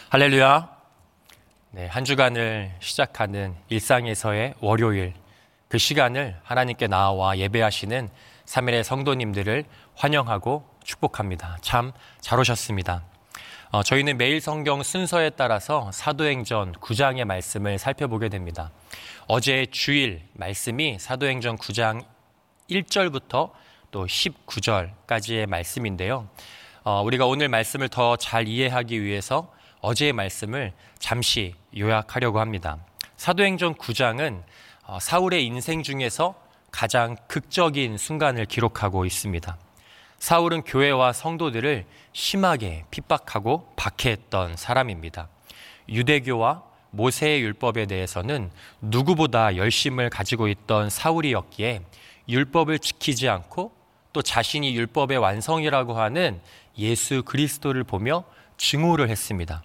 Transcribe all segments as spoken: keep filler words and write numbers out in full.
할렐루야. 네, 한 주간을 시작하는 일상에서의 월요일, 그 시간을 하나님께 나와 예배하시는 삼 일의 성도님들을 환영하고 축복합니다. 참 잘 오셨습니다. 어, 저희는 매일 성경 순서에 따라서 사도행전 구 장의 말씀을 살펴보게 됩니다. 어제 주일 말씀이 사도행전 구 장 일 절부터 또 십구 절까지의 말씀인데요. 어, 우리가 오늘 말씀을 더 잘 이해하기 위해서 어제의 말씀을 잠시 요약하려고 합니다. 사도행전 구 장은 사울의 인생 중에서 가장 극적인 순간을 기록하고 있습니다. 사울은 교회와 성도들을 심하게 핍박하고 박해했던 사람입니다. 유대교와 모세의 율법에 대해서는 누구보다 열심을 가지고 있던 사울이었기에 율법을 지키지 않고 또 자신이 율법의 완성이라고 하는 예수 그리스도를 보며 증오를 했습니다.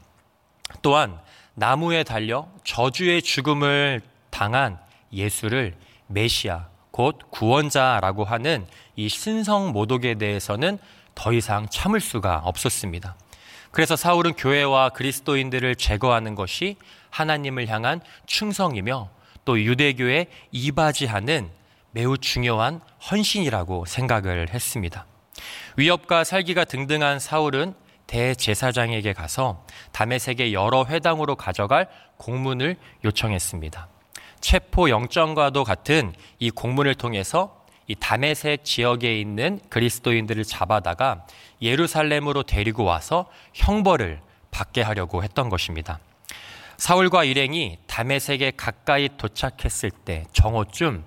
또한 나무에 달려 저주의 죽음을 당한 예수를 메시아, 곧 구원자라고 하는 이 신성 모독에 대해서는 더 이상 참을 수가 없었습니다. 그래서 사울은 교회와 그리스도인들을 제거하는 것이 하나님을 향한 충성이며 또 유대교에 이바지하는 매우 중요한 헌신이라고 생각을 했습니다. 위협과 살기가 등등한 사울은 대제사장에게 가서 다메섹의 여러 회당으로 가져갈 공문을 요청했습니다. 체포 영장과도 같은 이 공문을 통해서 이 다메섹 지역에 있는 그리스도인들을 잡아다가 예루살렘으로 데리고 와서 형벌을 받게 하려고 했던 것입니다. 사울과 일행이 다메섹에 가까이 도착했을 때 정오쯤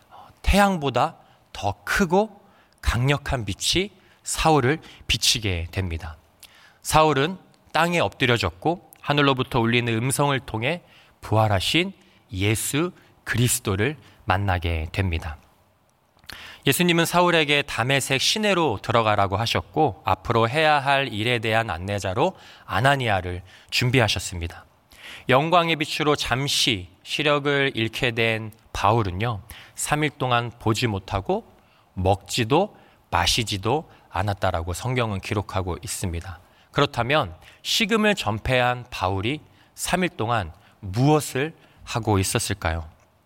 태양보다 더 크고 강력한 빛이 사울을 비치게 됩니다. 사울은 땅에 엎드려졌고 하늘로부터 울리는 음성을 통해 부활하신 예수 그리스도를 만나게 됩니다. 예수님은 사울에게 다메섹 시내로 들어가라고 하셨고 앞으로 해야 할 일에 대한 안내자로 아나니아를 준비하셨습니다. 영광의 빛으로 잠시 시력을 잃게 된 바울은요, 삼 일 동안 보지 못하고 먹지도 마시지도 않았다라고 성경은 기록하고 있습니다. 그렇다면 식음을 전폐한 바울이 삼 일 동안 무엇을 하고 있었을까요?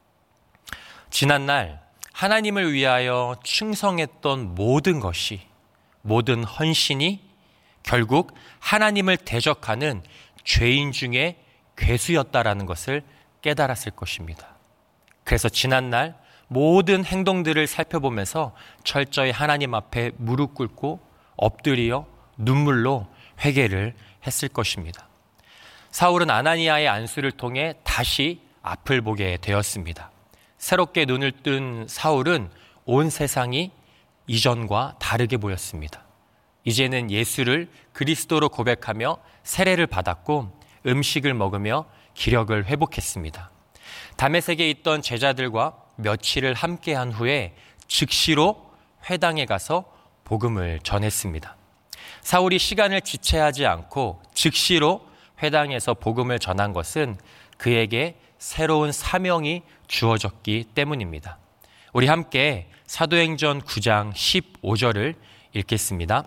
지난날 하나님을 위하여 충성했던 모든 것이, 모든 헌신이 결국 하나님을 대적하는 죄인 중에 괴수였다라는 것을 깨달았을 것입니다. 그래서 지난날 모든 행동들을 살펴보면서 철저히 하나님 앞에 무릎 꿇고 엎드려 눈물로 회개를 했을 것입니다. 사울은 아나니아의 안수를 통해 다시 앞을 보게 되었습니다. 새롭게 눈을 뜬 사울은 온 세상이 이전과 다르게 보였습니다. 이제는 예수를 그리스도로 고백하며 세례를 받았고 음식을 먹으며 기력을 회복했습니다. 다메섹에 있던 제자들과 며칠을 함께한 후에 즉시로 회당에 가서 복음을 전했습니다. 사울이 시간을 지체하지 않고 즉시로 회당에서 복음을 전한 것은 그에게 새로운 사명이 주어졌기 때문입니다. 우리 함께 사도행전 구 장 십오 절을 읽겠습니다.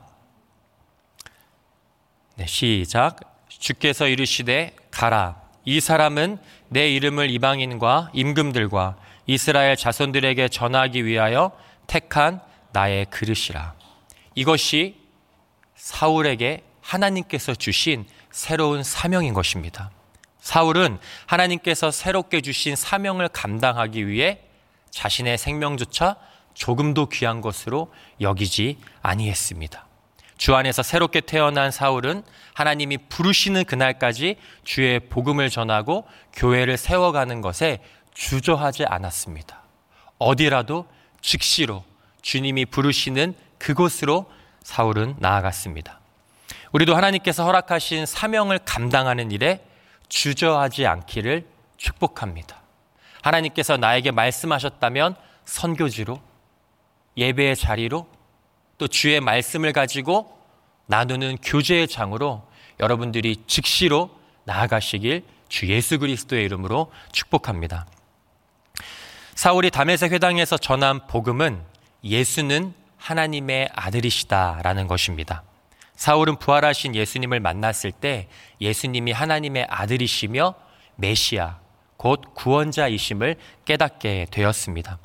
네, 시작. 주께서 이르시되 가라. 이 사람은 내 이름을 이방인과 임금들과 이스라엘 자손들에게 전하기 위하여 택한 나의 그릇이라. 이것이 사울에게 하나님께서 주신 새로운 사명인 것입니다. 사울은 하나님께서 새롭게 주신 사명을 감당하기 위해 자신의 생명조차 조금도 귀한 것으로 여기지 아니했습니다. 주 안에서 새롭게 태어난 사울은 하나님이 부르시는 그날까지 주의 복음을 전하고 교회를 세워가는 것에 주저하지 않았습니다. 어디라도 즉시로 주님이 부르시는 그곳으로 사울은 나아갔습니다. 우리도 하나님께서 허락하신 사명을 감당하는 일에 주저하지 않기를 축복합니다. 하나님께서 나에게 말씀하셨다면 선교지로, 예배의 자리로, 또 주의 말씀을 가지고 나누는 교제의 장으로 여러분들이 즉시로 나아가시길 주 예수 그리스도의 이름으로 축복합니다. 사울이 다메섹 회당에서 전한 복음은 예수는 하나님의 아들이시다라는 것입니다. 사울은 부활하신 예수님을 만났을 때 예수님이 하나님의 아들이시며 메시아, 곧 구원자이심을 깨닫게 되었습니다.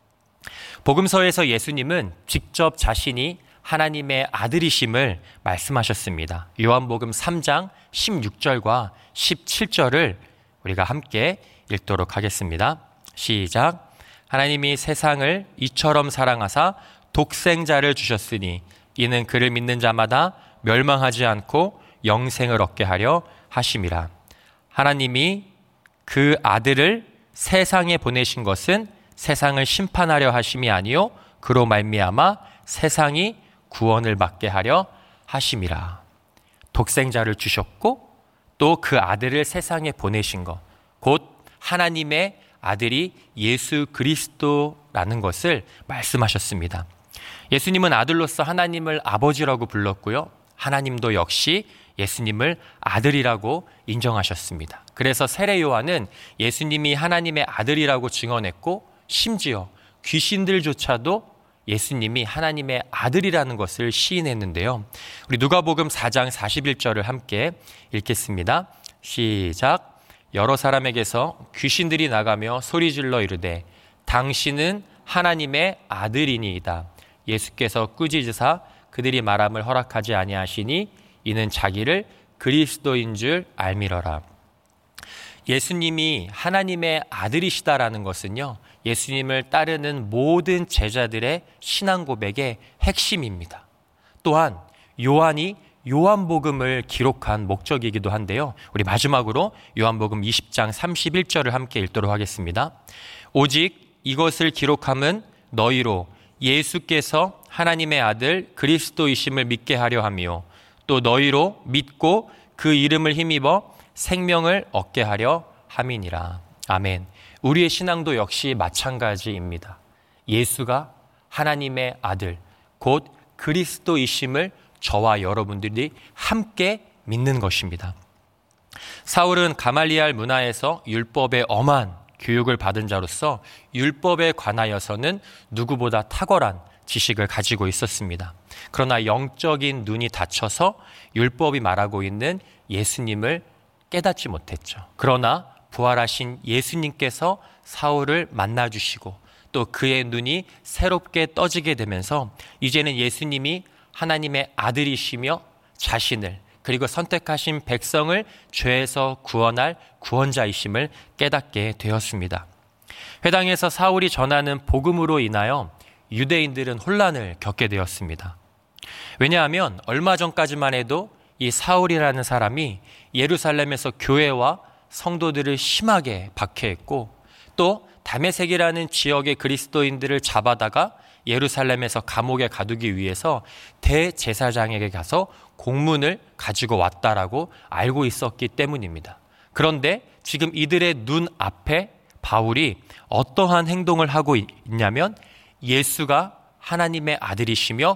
복음서에서 예수님은 직접 자신이 하나님의 아들이심을 말씀하셨습니다. 요한복음 삼 장 십육 절과 십칠 절을 우리가 함께 읽도록 하겠습니다. 시작. 하나님이 세상을 이처럼 사랑하사 독생자를 주셨으니 이는 그를 믿는 자마다 멸망하지 않고 영생을 얻게 하려 하심이라. 하나님이 그 아들을 세상에 보내신 것은 세상을 심판하려 하심이 아니요 그로 말미암아 세상이 구원을 받게 하려 하심이라. 독생자를 주셨고 또 그 아들을 세상에 보내신 것, 곧 하나님의 아들이 예수 그리스도라는 것을 말씀하셨습니다. 예수님은 아들로서 하나님을 아버지라고 불렀고요. 하나님도 역시 예수님을 아들이라고 인정하셨습니다. 그래서 세례 요한은 예수님이 하나님의 아들이라고 증언했고 심지어 귀신들조차도 예수님이 하나님의 아들이라는 것을 시인했는데요. 우리 누가복음 사 장 사십일 절을 함께 읽겠습니다. 시작. 여러 사람에게서 귀신들이 나가며 소리질러 이르되 당신은 하나님의 아들이니이다. 예수께서 꾸짖으사 그들이 말함을 허락하지 아니하시니 이는 자기를 그리스도인 줄 알미러라. 예수님이 하나님의 아들이시다라는 것은요, 예수님을 따르는 모든 제자들의 신앙 고백의 핵심입니다. 또한 요한이 요한복음을 기록한 목적이기도 한데요. 우리 마지막으로 요한복음 이십 장 삼십일 절을 함께 읽도록 하겠습니다. 오직 이것을 기록함은 너희로 예수께서 하나님의 아들 그리스도이심을 믿게 하려 함이요 또 너희로 믿고 그 이름을 힘입어 생명을 얻게 하려 함이니라. 아멘. 우리의 신앙도 역시 마찬가지입니다. 예수가 하나님의 아들, 곧 그리스도이심을 저와 여러분들이 함께 믿는 것입니다. 사울은 가말리알 문화에서 율법의 엄한 교육을 받은 자로서 율법에 관하여서는 누구보다 탁월한 지식을 가지고 있었습니다. 그러나 영적인 눈이 닫혀서 율법이 말하고 있는 예수님을 깨닫지 못했죠. 그러나 부활하신 예수님께서 사울을 만나주시고 또 그의 눈이 새롭게 떠지게 되면서 이제는 예수님이 하나님의 아들이시며 자신을 그리고 선택하신 백성을 죄에서 구원할 구원자이심을 깨닫게 되었습니다. 회당에서 사울이 전하는 복음으로 인하여 유대인들은 혼란을 겪게 되었습니다. 왜냐하면 얼마 전까지만 해도 이 사울이라는 사람이 예루살렘에서 교회와 성도들을 심하게 박해했고 또 다메섹이라는 지역의 그리스도인들을 잡아다가 예루살렘에서 감옥에 가두기 위해서 대제사장에게 가서 공문을 가지고 왔다라고 알고 있었기 때문입니다. 그런데 지금 이들의 눈 앞에 바울이 어떠한 행동을 하고 있냐면 예수가 하나님의 아들이시며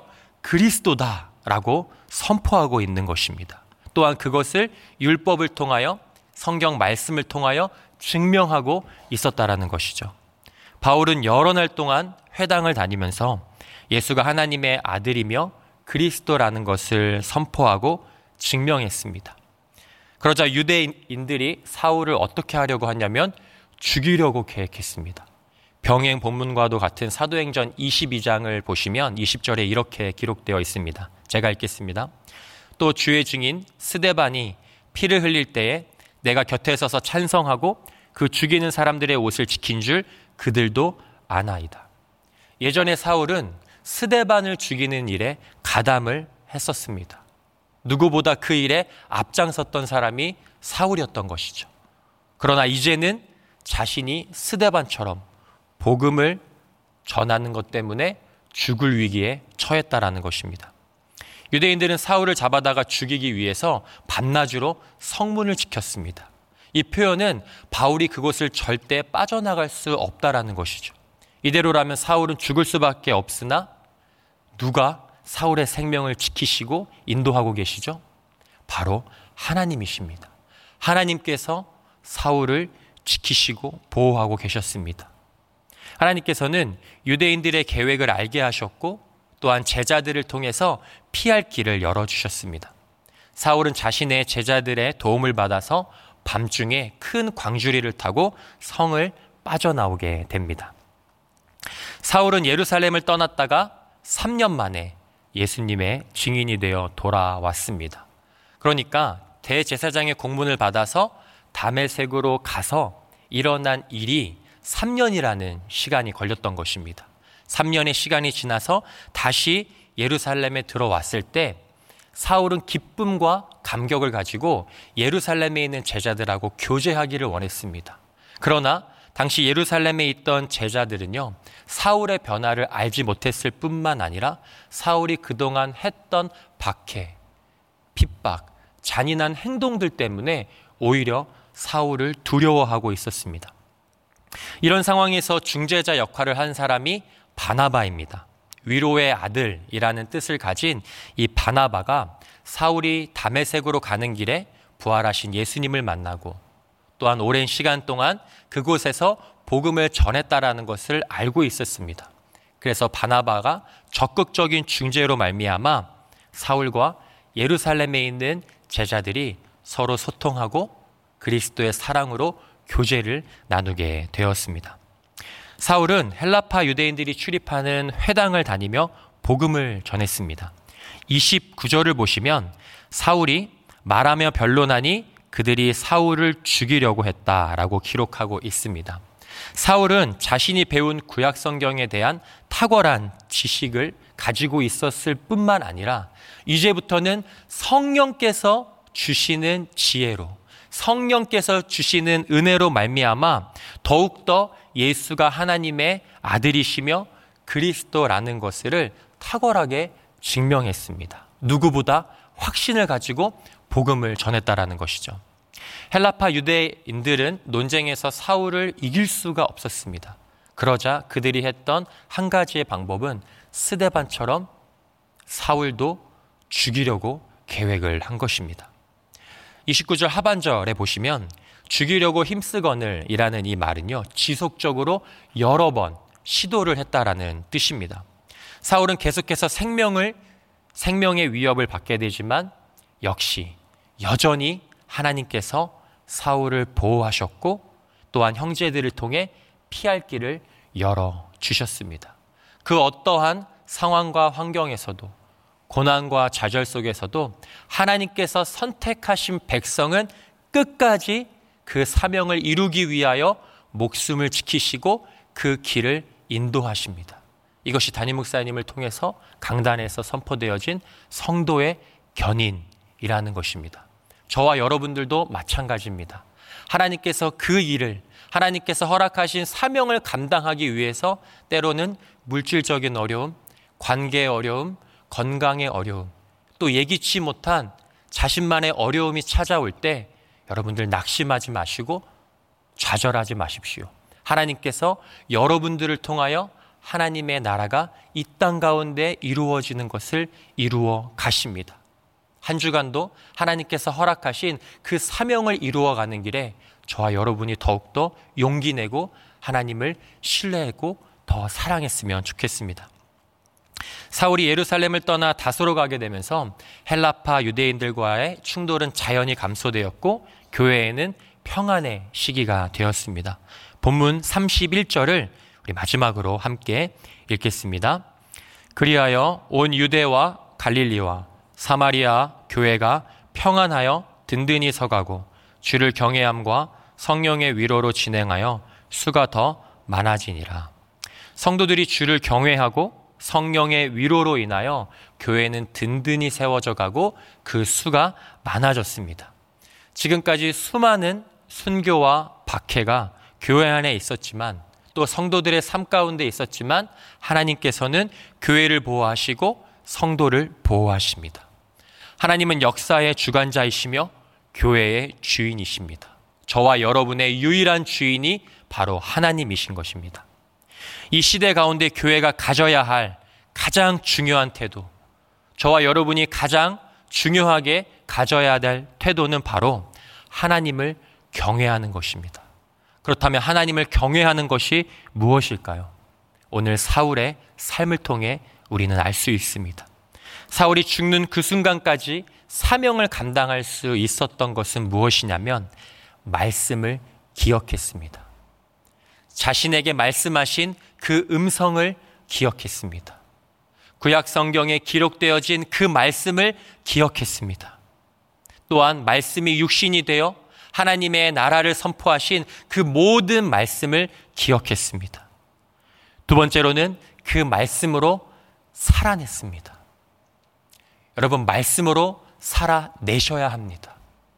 그리스도다라고 선포하고 있는 것입니다. 또한 그것을 율법을 통하여 성경 말씀을 통하여 증명하고 있었다라는 것이죠. 바울은 여러 날 동안 회당을 다니면서 예수가 하나님의 아들이며 그리스도라는 것을 선포하고 증명했습니다. 그러자 유대인들이 사울을 어떻게 하려고 하냐면 죽이려고 계획했습니다. 병행 본문과도 같은 사도행전 이십이 장을 보시면 이십 절에 이렇게 기록되어 있습니다. 제가 읽겠습니다. 또 주의 증인 스데반이 피를 흘릴 때에 내가 곁에 서서 찬성하고 그 죽이는 사람들의 옷을 지킨 줄 그들도 아나이다. 예전에 사울은 스데반을 죽이는 일에 가담을 했었습니다. 누구보다 그 일에 앞장섰던 사람이 사울이었던 것이죠. 그러나 이제는 자신이 스데반처럼 복음을 전하는 것 때문에 죽을 위기에 처했다라는 것입니다. 유대인들은 사울을 잡아다가 죽이기 위해서 밤낮으로 성문을 지켰습니다. 이 표현은 바울이 그곳을 절대 빠져나갈 수 없다라는 것이죠. 이대로라면 사울은 죽을 수밖에 없으나 누가 사울의 생명을 지키시고 인도하고 계시죠? 바로 하나님이십니다. 하나님께서 사울을 지키시고 보호하고 계셨습니다. 하나님께서는 유대인들의 계획을 알게 하셨고 또한 제자들을 통해서 피할 길을 열어주셨습니다. 사울은 자신의 제자들의 도움을 받아서 밤중에 큰 광주리를 타고 성을 빠져나오게 됩니다. 사울은 예루살렘을 떠났다가 삼 년 만에 예수님의 증인이 되어 돌아왔습니다. 그러니까 대제사장의 공문을 받아서 다메섹으로 가서 일어난 일이 삼 년이라는 시간이 걸렸던 것입니다. 삼 년의 시간이 지나서 다시 예루살렘에 들어왔을 때 사울은 기쁨과 감격을 가지고 예루살렘에 있는 제자들하고 교제하기를 원했습니다. 그러나 당시 예루살렘에 있던 제자들은요, 사울의 변화를 알지 못했을 뿐만 아니라 사울이 그동안 했던 박해, 핍박, 잔인한 행동들 때문에 오히려 사울을 두려워하고 있었습니다. 이런 상황에서 중재자 역할을 한 사람이 바나바입니다. 위로의 아들이라는 뜻을 가진 이 바나바가 사울이 다메섹으로 가는 길에 부활하신 예수님을 만나고 또한 오랜 시간 동안 그곳에서 복음을 전했다라는 것을 알고 있었습니다. 그래서 바나바가 적극적인 중재로 말미암아 사울과 예루살렘에 있는 제자들이 서로 소통하고 그리스도의 사랑으로 교제를 나누게 되었습니다. 사울은 헬라파 유대인들이 출입하는 회당을 다니며 복음을 전했습니다. 이십구 절을 보시면 사울이 말하며 변론하니 그들이 사울을 죽이려고 했다라고 기록하고 있습니다. 사울은 자신이 배운 구약 성경에 대한 탁월한 지식을 가지고 있었을 뿐만 아니라 이제부터는 성령께서 주시는 지혜로, 성령께서 주시는 은혜로 말미암아 더욱더 예수가 하나님의 아들이시며 그리스도라는 것을 탁월하게 증명했습니다. 누구보다 확신을 가지고 복음을 전했다라는 것이죠. 헬라파 유대인들은 논쟁에서 사울을 이길 수가 없었습니다. 그러자 그들이 했던 한 가지의 방법은 스데반처럼 사울도 죽이려고 계획을 한 것입니다. 이십구 절 하반절에 보시면 죽이려고 힘쓰거늘 이라는 이 말은요, 지속적으로 여러 번 시도를 했다라는 뜻입니다. 사울은 계속해서 생명을, 생명의 위협을 받게 되지만 역시 여전히 하나님께서 사울을 보호하셨고 또한 형제들을 통해 피할 길을 열어주셨습니다. 그 어떠한 상황과 환경에서도 고난과 좌절 속에서도 하나님께서 선택하신 백성은 끝까지 그 사명을 이루기 위하여 목숨을 지키시고 그 길을 인도하십니다. 이것이 담임 목사님을 통해서 강단에서 선포되어진 성도의 견인이라는 것입니다. 저와 여러분들도 마찬가지입니다. 하나님께서 그 일을, 하나님께서 허락하신 사명을 감당하기 위해서 때로는 물질적인 어려움, 관계의 어려움, 건강의 어려움, 또 예기치 못한 자신만의 어려움이 찾아올 때 여러분들 낙심하지 마시고 좌절하지 마십시오. 하나님께서 여러분들을 통하여 하나님의 나라가 이 땅 가운데 이루어지는 것을 이루어 가십니다. 한 주간도 하나님께서 허락하신 그 사명을 이루어가는 길에 저와 여러분이 더욱더 용기 내고 하나님을 신뢰하고 더 사랑했으면 좋겠습니다. 사울이 예루살렘을 떠나 다소로 가게 되면서 헬라파 유대인들과의 충돌은 자연히 감소되었고 교회에는 평안의 시기가 되었습니다. 본문 삼십일 절을 우리 마지막으로 함께 읽겠습니다. 그리하여 온 유대와 갈릴리와 사마리아 교회가 평안하여 든든히 서가고 주를 경외함과 성령의 위로로 진행하여 수가 더 많아지니라. 성도들이 주를 경외하고 성령의 위로로 인하여 교회는 든든히 세워져 가고 그 수가 많아졌습니다. 지금까지 수많은 순교와 박해가 교회 안에 있었지만 또 성도들의 삶 가운데 있었지만 하나님께서는 교회를 보호하시고 성도를 보호하십니다. 하나님은 역사의 주관자이시며 교회의 주인이십니다. 저와 여러분의 유일한 주인이 바로 하나님이신 것입니다. 이 시대 가운데 교회가 가져야 할 가장 중요한 태도, 저와 여러분이 가장 중요하게 가져야 될 태도는 바로 하나님을 경외하는 것입니다. 그렇다면 하나님을 경외하는 것이 무엇일까요? 오늘 사울의 삶을 통해 우리는 알 수 있습니다. 사울이 죽는 그 순간까지 사명을 감당할 수 있었던 것은 무엇이냐면 말씀을 기억했습니다. 자신에게 말씀하신 그 음성을 기억했습니다. 구약 성경에 기록되어진 그 말씀을 기억했습니다. 또한 말씀이 육신이 되어 하나님의 나라를 선포하신 그 모든 말씀을 기억했습니다. 두 번째로는 그 말씀으로 살아냈습니다. 여러분, 말씀으로 살아내셔야 합니다.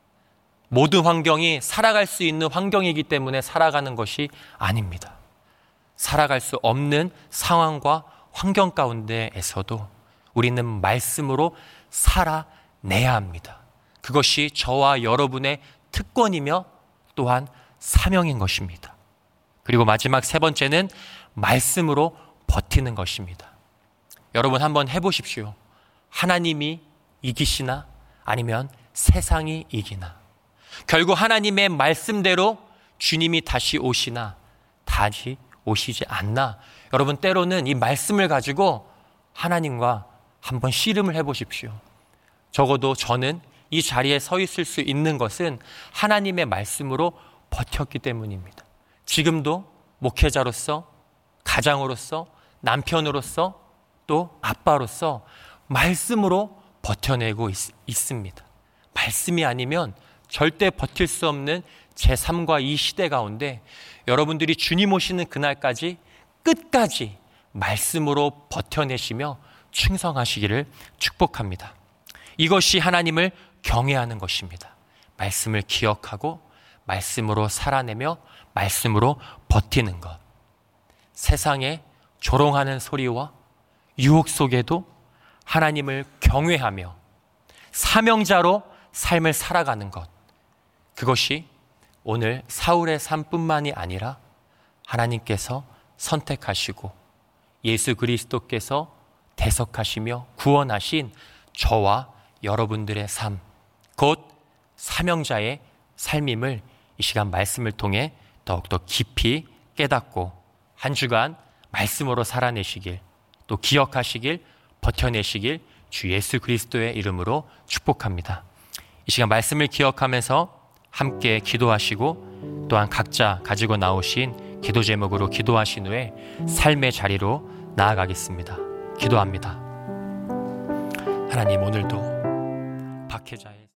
모든 환경이 살아갈 수 있는 환경이기 때문에 살아가는 것이 아닙니다. 살아갈 수 없는 상황과 환경 가운데에서도 우리는 말씀으로 살아내야 합니다. 그것이 저와 여러분의 특권이며 또한 사명인 것입니다. 그리고 마지막 세 번째는 말씀으로 버티는 것입니다. 여러분 한번 해보십시오. 하나님이 이기시나 아니면 세상이 이기나. 결국 하나님의 말씀대로 주님이 다시 오시나 다시 오시지 않나. 여러분 때로는 이 말씀을 가지고 하나님과 한번 씨름을 해보십시오. 적어도 저는 이 자리에 서 있을 수 있는 것은 하나님의 말씀으로 버텼기 때문입니다. 지금도 목회자로서, 가장으로서, 남편으로서, 또 아빠로서 말씀으로 버텨내고 있, 있습니다. 말씀이 아니면 절대 버틸 수 없는 제삼과 이 시대 가운데 여러분들이 주님 오시는 그날까지 끝까지 말씀으로 버텨내시며 충성하시기를 축복합니다. 이것이 하나님을 경외하는 것입니다. 말씀을 기억하고 말씀으로 살아내며 말씀으로 버티는 것. 세상에 조롱하는 소리와 유혹 속에도 하나님을 경외하며 사명자로 삶을 살아가는 것. 그것이 오늘 사울의 삶뿐만이 아니라 하나님께서 선택하시고 예수 그리스도께서 대속하시며 구원하신 저와 여러분들의 삶, 곧 사명자의 삶임을 이 시간 말씀을 통해 더욱더 깊이 깨닫고 한 주간 말씀으로 살아내시길, 또 기억하시길, 버텨내시길 주 예수 그리스도의 이름으로 축복합니다. 이 시간 말씀을 기억하면서 함께 기도하시고 또한 각자 가지고 나오신 기도 제목으로 기도하신 후에 삶의 자리로 나아가겠습니다. 기도합니다. 하나님, 오늘도 박혜자의